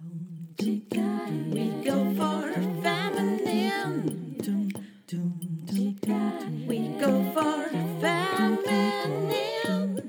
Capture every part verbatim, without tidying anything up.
We go for feminine. We go for feminine.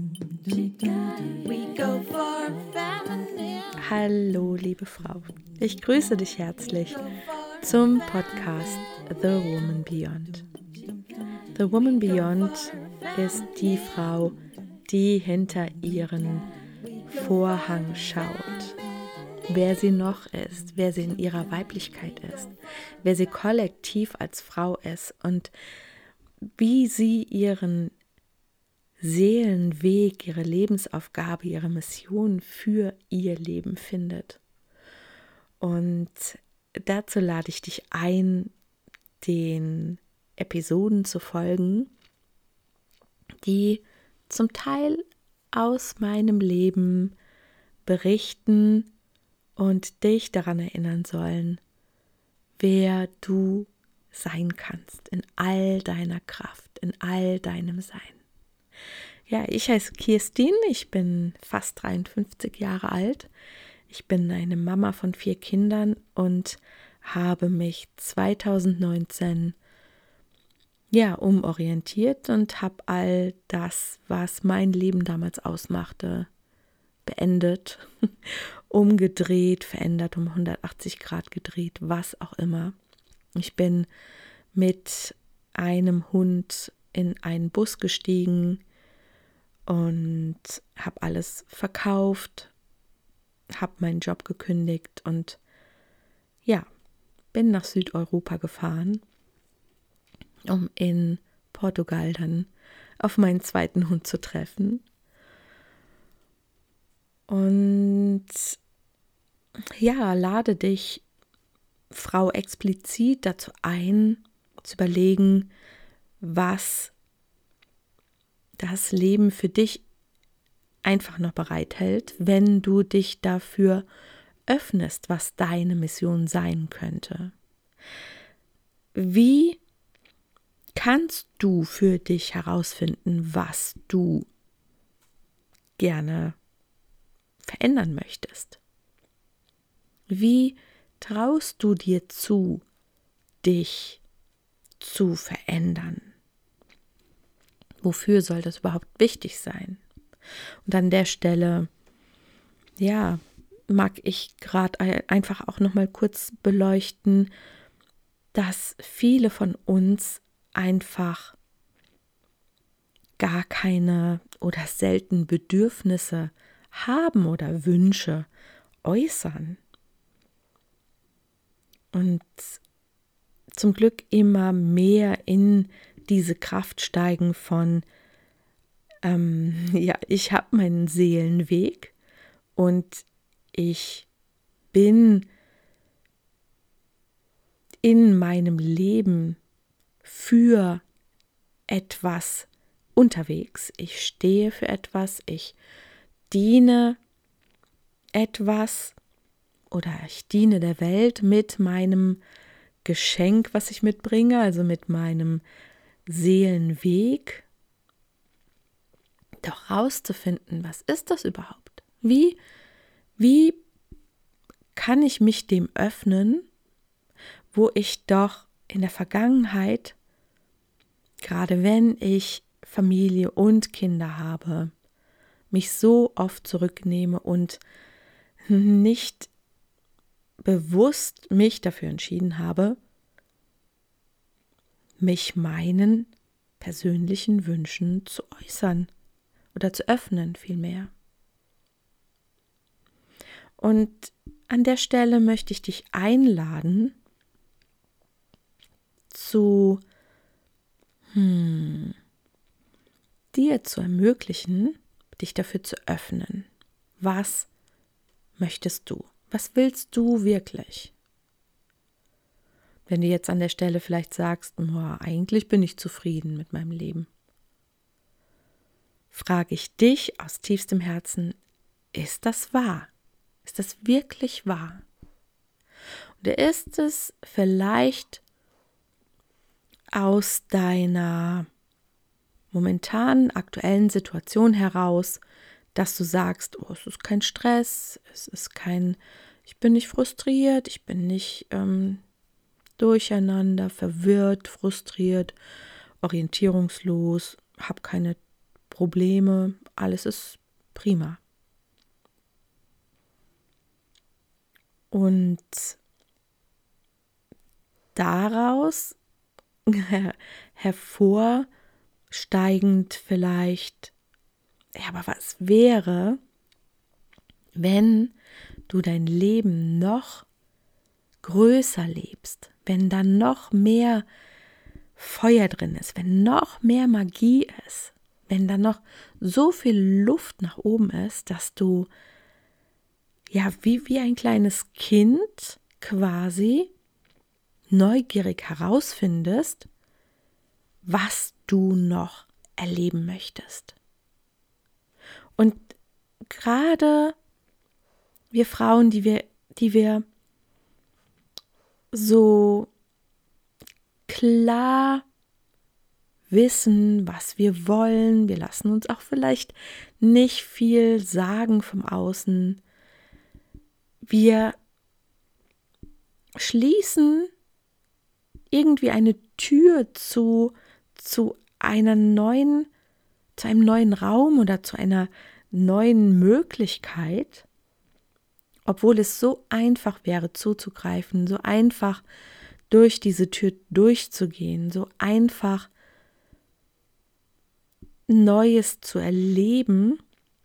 We go for feminine. Hallo, liebe Frau. Ich grüße dich herzlich zum Podcast The Woman Beyond. The Woman Beyond ist die Frau, die hinter ihren Vorhang schaut. Wer sie noch ist, wer sie in ihrer Weiblichkeit ist, wer sie kollektiv als Frau ist und wie sie ihren Seelenweg, ihre Lebensaufgabe, ihre Mission für ihr Leben findet. Und dazu lade ich dich ein, den Episoden zu folgen, die zum Teil aus meinem Leben berichten und dich daran erinnern sollen, wer du sein kannst in all deiner Kraft, in all deinem Sein. Ja, ich heiße Kirstin, ich bin fast dreiundfünfzig Jahre alt. Ich bin eine Mama von vier Kindern und habe mich zweitausendneunzehn ja, umorientiert und habe all das, was mein Leben damals ausmachte, beendet, umgedreht, verändert, um hundertachtzig Grad gedreht, was auch immer. Ich bin mit einem Hund in einen Bus gestiegen und habe alles verkauft, habe meinen Job gekündigt und ja, bin nach Südeuropa gefahren, um in Portugal dann auf meinen zweiten Hund zu treffen. Und ja, lade dich, Frau, explizit dazu ein, zu überlegen, was das Leben für dich einfach noch bereithält, wenn du dich dafür öffnest, was deine Mission sein könnte. Wie kannst du für dich herausfinden, was du gerne verändern möchtest? Wie traust du dir zu, dich zu verändern? Wofür soll das überhaupt wichtig sein? Und an der Stelle, ja, mag ich gerade einfach auch noch mal kurz beleuchten, dass viele von uns einfach gar keine oder selten Bedürfnisse haben oder Wünsche äußern. Und zum Glück immer mehr in diese Kraft steigen von, ähm, ja, ich habe meinen Seelenweg und ich bin in meinem Leben für etwas unterwegs. Ich stehe für etwas, ich diene etwas oder ich diene der Welt mit meinem Geschenk, was ich mitbringe, also mit meinem Seelenweg. Doch rauszufinden, was ist das überhaupt? Wie, wie kann ich mich dem öffnen, wo ich doch in der Vergangenheit, gerade wenn ich Familie und Kinder habe, mich so oft zurücknehme und nicht bewusst mich dafür entschieden habe, mich meinen persönlichen Wünschen zu äußern oder zu öffnen vielmehr. Und an der Stelle möchte ich dich einladen, zu hm, dir zu ermöglichen, dich dafür zu öffnen. Was möchtest du? Was willst du wirklich? Wenn du jetzt an der Stelle vielleicht sagst, oh, eigentlich bin ich zufrieden mit meinem Leben, frage ich dich aus tiefstem Herzen, ist das wahr? Ist das wirklich wahr? Oder ist es vielleicht aus deiner momentanen aktuellen Situation heraus, dass du sagst, oh, es ist kein Stress, es ist kein Ich bin nicht frustriert, ich bin nicht ähm, durcheinander, verwirrt, frustriert, orientierungslos, habe keine Probleme, alles ist prima. Und daraus her- hervorsteigend vielleicht, ja, aber was wäre, wenn du dein Leben noch größer lebst, wenn da noch mehr Feuer drin ist, wenn noch mehr Magie ist, wenn da noch so viel Luft nach oben ist, dass du ja wie, wie ein kleines Kind quasi neugierig herausfindest, was du noch erleben möchtest. Und gerade wir Frauen, die wir, die wir so klar wissen, was wir wollen, wir lassen uns auch vielleicht nicht viel sagen vom Außen. Wir schließen irgendwie eine Tür zu, zu einer neuen, zu einem neuen Raum oder zu einer neuen Möglichkeit, obwohl es so einfach wäre zuzugreifen, so einfach durch diese Tür durchzugehen, so einfach Neues zu erleben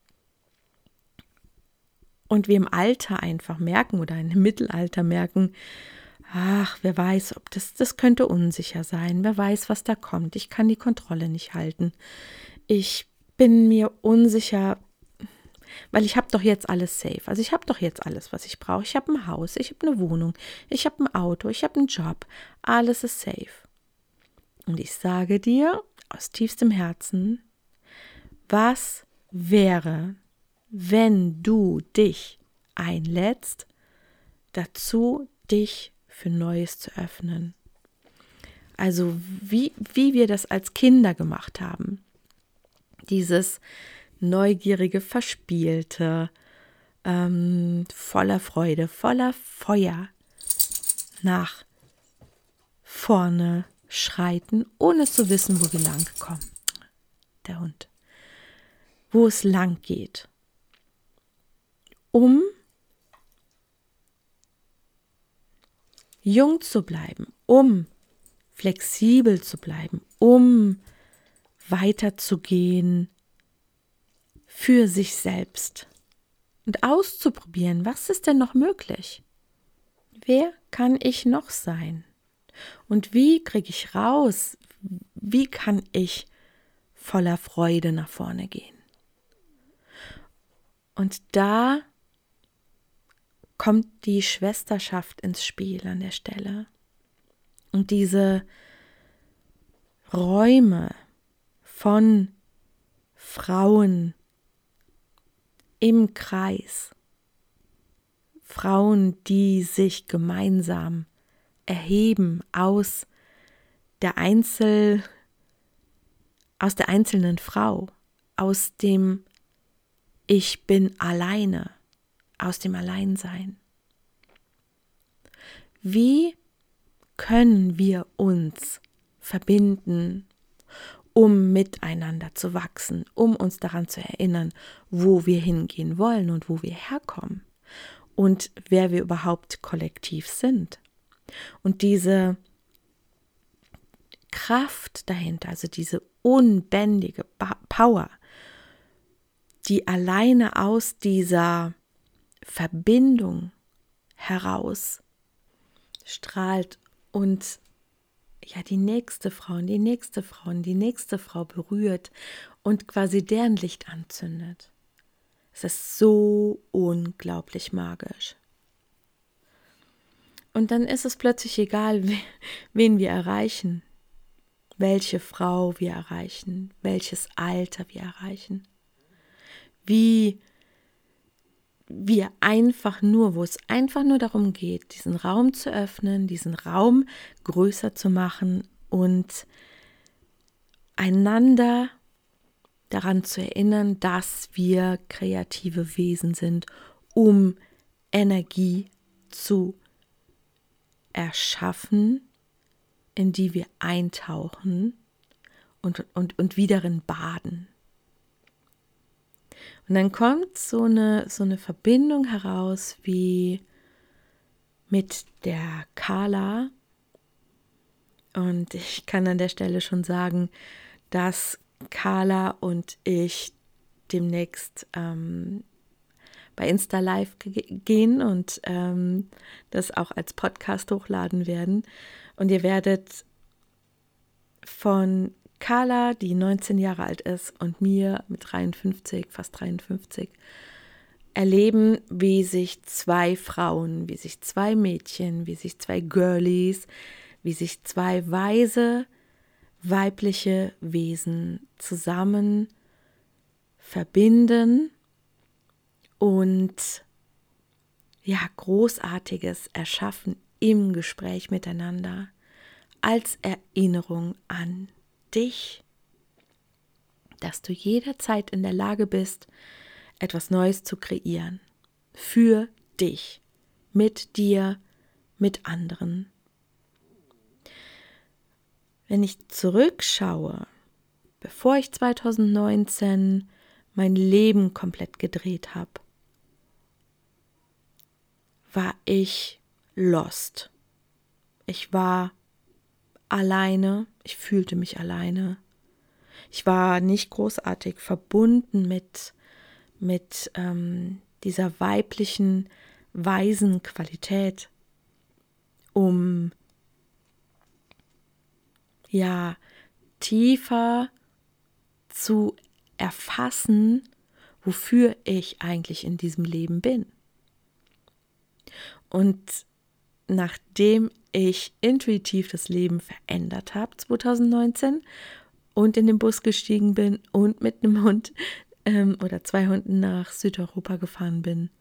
und wir im Alter einfach merken oder im Mittelalter merken, ach, wer weiß, ob das, das könnte unsicher sein, wer weiß, was da kommt, ich kann die Kontrolle nicht halten, ich bin mir unsicher, weil ich habe doch jetzt alles safe, also ich habe doch jetzt alles, was ich brauche, ich habe ein Haus, ich habe eine Wohnung, ich habe ein Auto, ich habe einen Job, alles ist safe. Und ich sage dir aus tiefstem Herzen, was wäre, wenn du dich einlädst, dazu dich für Neues zu öffnen. Also wie, wie wir das als Kinder gemacht haben. Dieses neugierige, verspielte, ähm, voller Freude, voller Feuer nach vorne schreiten, ohne zu wissen, wo wir lang kommen. Der Hund. Wo es lang geht. Um jung zu bleiben, um flexibel zu bleiben, um weiterzugehen für sich selbst und auszuprobieren, was ist denn noch möglich? Wer kann ich noch sein? Und wie kriege ich raus? Wie kann ich voller Freude nach vorne gehen? Und da kommt die Schwesterschaft ins Spiel an der Stelle. Und diese Räume von Frauen im Kreis, Frauen, die sich gemeinsam erheben aus der Einzel, aus der einzelnen Frau, aus dem Ich bin alleine, aus dem Alleinsein. Wie können wir uns verbinden, um miteinander zu wachsen, um uns daran zu erinnern, wo wir hingehen wollen und wo wir herkommen und wer wir überhaupt kollektiv sind. Und diese Kraft dahinter, also diese unbändige Power, die alleine aus dieser Verbindung heraus strahlt und ja die nächste Frau und die nächste Frau und die nächste Frau berührt und quasi deren Licht anzündet. Es ist so unglaublich magisch. Und dann ist es plötzlich egal, wen wir erreichen, welche Frau wir erreichen, welches Alter wir erreichen, wie wir einfach nur, wo es einfach nur darum geht, diesen Raum zu öffnen, diesen Raum größer zu machen und einander daran zu erinnern, dass wir kreative Wesen sind, um Energie zu erschaffen, in die wir eintauchen und, und, und wieder darin baden. Und dann kommt so eine, so eine Verbindung heraus wie mit der Carla. Und ich kann an der Stelle schon sagen, dass Carla und ich demnächst ähm, bei Insta Live ge- gehen und ähm, das auch als Podcast hochladen werden. Und ihr werdet von Carla, die neunzehn Jahre alt ist, und mir mit dreiundfünfzig, fast dreiundfünfzig, erleben, wie sich zwei Frauen, wie sich zwei Mädchen, wie sich zwei Girlies, wie sich zwei weise, weibliche Wesen zusammen verbinden und ja, Großartiges erschaffen im Gespräch miteinander als Erinnerung an dich, dass du jederzeit in der Lage bist, etwas Neues zu kreieren. Für dich, mit dir, mit anderen. Wenn ich zurückschaue, bevor ich zwanzig neunzehn mein Leben komplett gedreht habe, war ich lost. Ich war alleine, ich fühlte mich alleine. Ich war nicht großartig verbunden mit, mit ähm, dieser weiblichen, weisen Qualität, um ja tiefer zu erfassen, wofür ich eigentlich in diesem Leben bin. Und nachdem ich intuitiv das Leben verändert habe, zwanzig neunzehn, und in den Bus gestiegen bin und mit einem Hund ähm, oder zwei Hunden nach Südeuropa gefahren bin,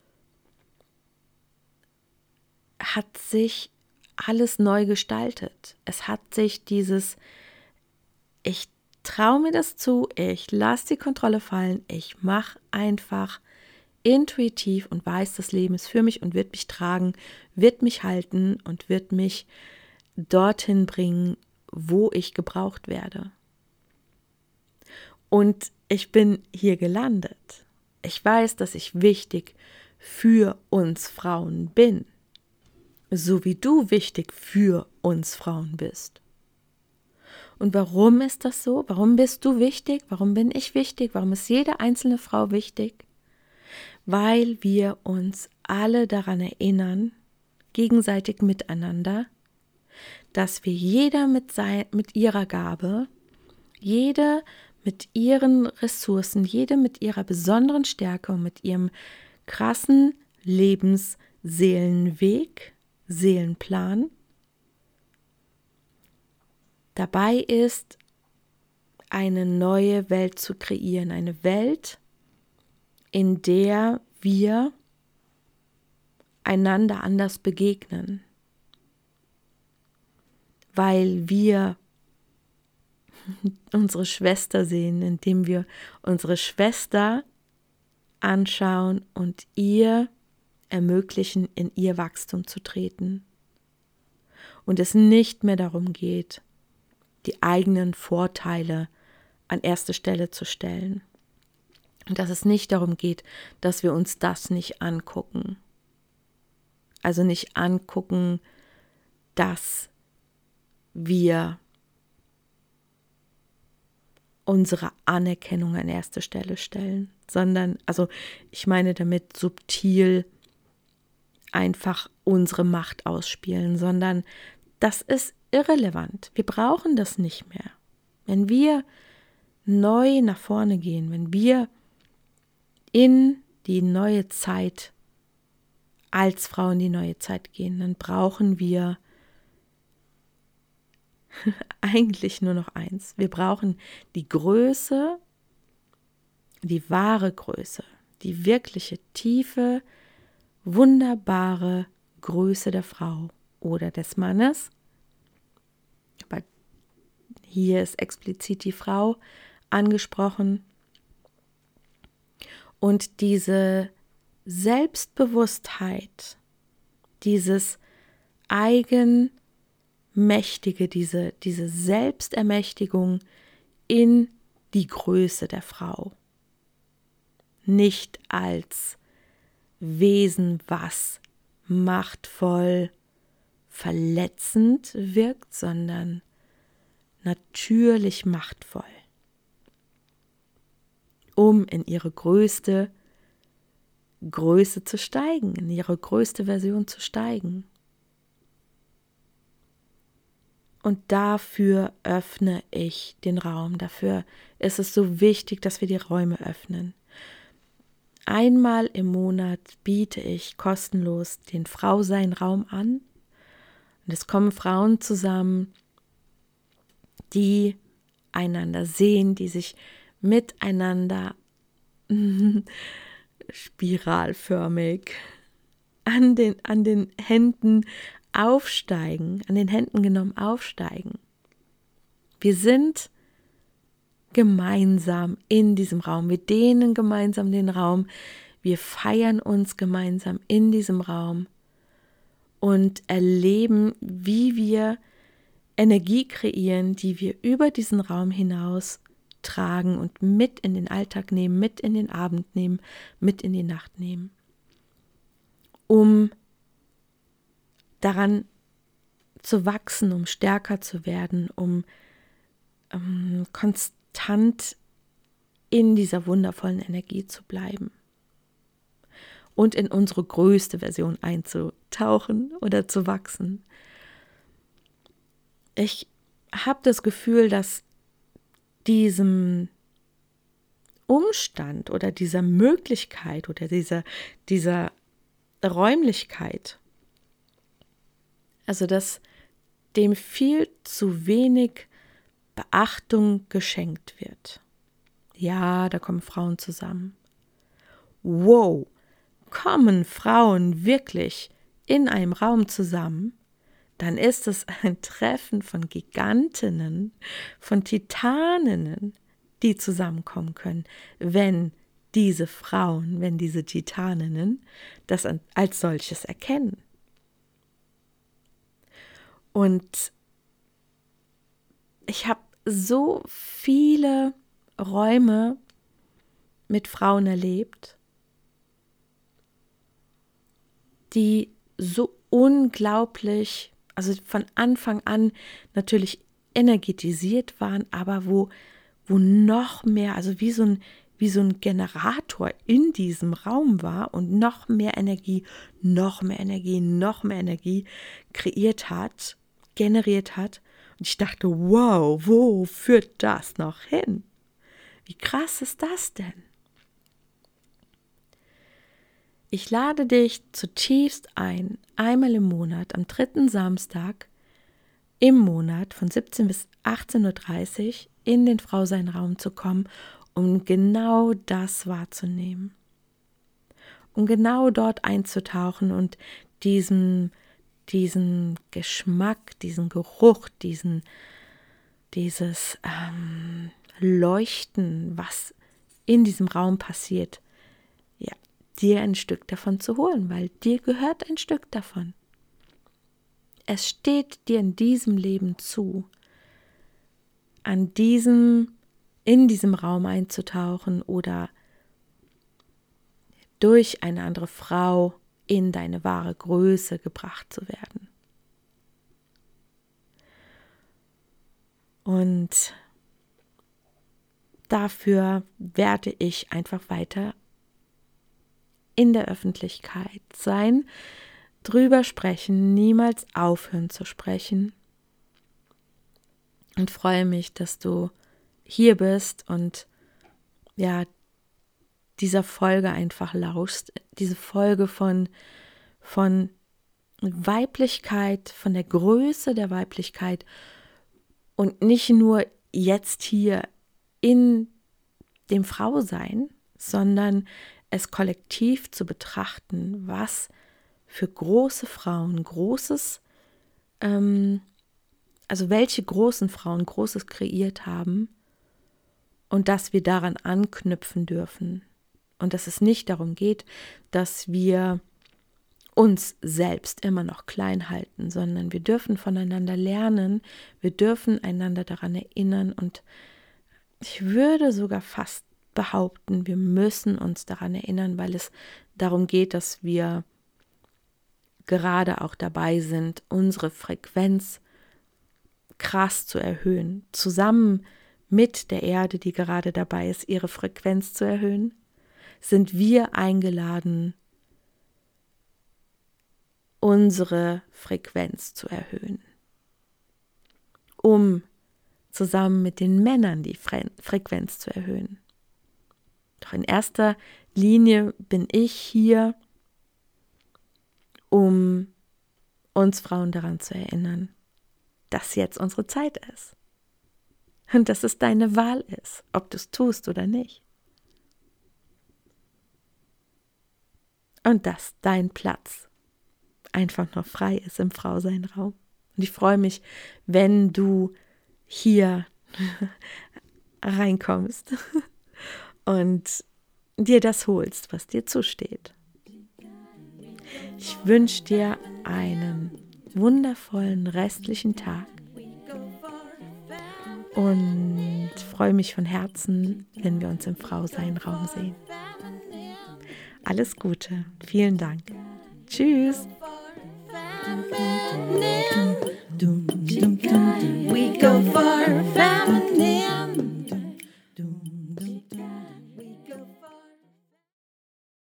hat sich alles neu gestaltet. Es hat sich dieses, ich traue mir das zu, ich lasse die Kontrolle fallen, ich mache einfach intuitiv und weiß, das Leben ist für mich und wird mich tragen, wird mich halten und wird mich dorthin bringen, wo ich gebraucht werde. Und ich bin hier gelandet. Ich weiß, dass ich wichtig für uns Frauen bin, so wie du wichtig für uns Frauen bist. Und warum ist das so? Warum bist du wichtig? Warum bin ich wichtig? Warum ist jede einzelne Frau wichtig? Weil wir uns alle daran erinnern, gegenseitig miteinander, dass wir jeder mit, sein, mit ihrer Gabe, jede mit ihren Ressourcen, jede mit ihrer besonderen Stärke und mit ihrem krassen Lebensseelenweg, Seelenplan dabei ist, eine neue Welt zu kreieren, eine Welt, in der wir einander anders begegnen, weil wir unsere Schwester sehen, indem wir unsere Schwester anschauen und ihr ermöglichen, in ihr Wachstum zu treten. Und es nicht mehr darum geht, die eigenen Vorteile an erste Stelle zu stellen. Und dass es nicht darum geht, dass wir uns das nicht angucken. Also nicht angucken, dass wir unsere Anerkennung an erste Stelle stellen, sondern, also ich meine damit subtil einfach unsere Macht ausspielen, sondern das ist irrelevant. Wir brauchen das nicht mehr. Wenn wir neu nach vorne gehen, wenn wir in die neue Zeit, als Frau in die neue Zeit gehen, dann brauchen wir eigentlich nur noch eins. Wir brauchen die Größe, die wahre Größe, die wirkliche, tiefe, wunderbare Größe der Frau oder des Mannes. Aber hier ist explizit die Frau angesprochen. Und diese Selbstbewusstheit, dieses Eigenmächtige, diese, diese Selbstermächtigung in die Größe der Frau. Nicht als Wesen, was machtvoll, verletzend wirkt, sondern natürlich machtvoll, um in ihre größte Größe zu steigen, in ihre größte Version zu steigen. Und dafür öffne ich den Raum. Dafür ist es so wichtig, dass wir die Räume öffnen. Einmal im Monat biete ich kostenlos den Frausein-Raum an. Und es kommen Frauen zusammen, die einander sehen, die sich miteinander spiralförmig an den, an den Händen aufsteigen, an den Händen genommen aufsteigen. Wir sind gemeinsam in diesem Raum, wir dehnen gemeinsam den Raum, wir feiern uns gemeinsam in diesem Raum und erleben, wie wir Energie kreieren, die wir über diesen Raum hinaus tragen und mit in den Alltag nehmen, mit in den Abend nehmen, mit in die Nacht nehmen, um daran zu wachsen, um stärker zu werden, um ähm, konstant in dieser wundervollen Energie zu bleiben und in unsere größte Version einzutauchen oder zu wachsen. Ich habe das Gefühl, dass diesem Umstand oder dieser Möglichkeit oder dieser, dieser Räumlichkeit, also dass dem viel zu wenig Beachtung geschenkt wird. Ja, da kommen Frauen zusammen. Wow, kommen Frauen wirklich in einem Raum zusammen? Dann ist es ein Treffen von Gigantinnen, von Titaninnen, die zusammenkommen können, wenn diese Frauen, wenn diese Titaninnen das als solches erkennen. Und ich habe so viele Räume mit Frauen erlebt, die so unglaublich, also von Anfang an natürlich energetisiert waren, aber wo, wo noch mehr, also wie so ein, wie so ein Generator in diesem Raum war und noch mehr Energie, noch mehr Energie, noch mehr Energie kreiert hat, generiert hat. Und ich dachte, wow, wo führt das noch hin? Wie krass ist das denn? Ich lade dich zutiefst ein, einmal im Monat, am dritten Samstag im Monat von siebzehn bis achtzehn Uhr dreißig in den Frausein-Raum zu kommen, um genau das wahrzunehmen. Um genau dort einzutauchen und diesen, diesen Geschmack, diesen Geruch, diesen, dieses ähm, Leuchten, was in diesem Raum passiert, ja, dir ein Stück davon zu holen, weil dir gehört ein Stück davon. Es steht dir in diesem Leben zu, an diesem, in diesem Raum einzutauchen oder durch eine andere Frau in deine wahre Größe gebracht zu werden. Und dafür werde ich einfach weiter in der Öffentlichkeit sein, drüber sprechen, niemals aufhören zu sprechen. Und freue mich, dass du hier bist und ja, dieser Folge einfach lauschst, diese Folge von, von Weiblichkeit, von der Größe der Weiblichkeit und nicht nur jetzt hier in dem Frausein, sondern es kollektiv zu betrachten, was für große Frauen, großes, ähm, also welche großen Frauen Großes kreiert haben und dass wir daran anknüpfen dürfen und dass es nicht darum geht, dass wir uns selbst immer noch klein halten, sondern wir dürfen voneinander lernen, wir dürfen einander daran erinnern und ich würde sogar fast behaupten, wir müssen uns daran erinnern, weil es darum geht, dass wir gerade auch dabei sind, unsere Frequenz krass zu erhöhen, zusammen mit der Erde, die gerade dabei ist, ihre Frequenz zu erhöhen, sind wir eingeladen, unsere Frequenz zu erhöhen, um zusammen mit den Männern die Fre- Frequenz zu erhöhen. Doch in erster Linie bin ich hier, um uns Frauen daran zu erinnern, dass jetzt unsere Zeit ist und dass es deine Wahl ist, ob du es tust oder nicht. Und dass dein Platz einfach noch frei ist im Frausein-Raum. Und ich freue mich, wenn du hier reinkommst und dir das holst, was dir zusteht. Ich wünsche dir einen wundervollen restlichen Tag und freue mich von Herzen, wenn wir uns im Frausein-Raum sehen. Alles Gute, vielen Dank. Tschüss. Family.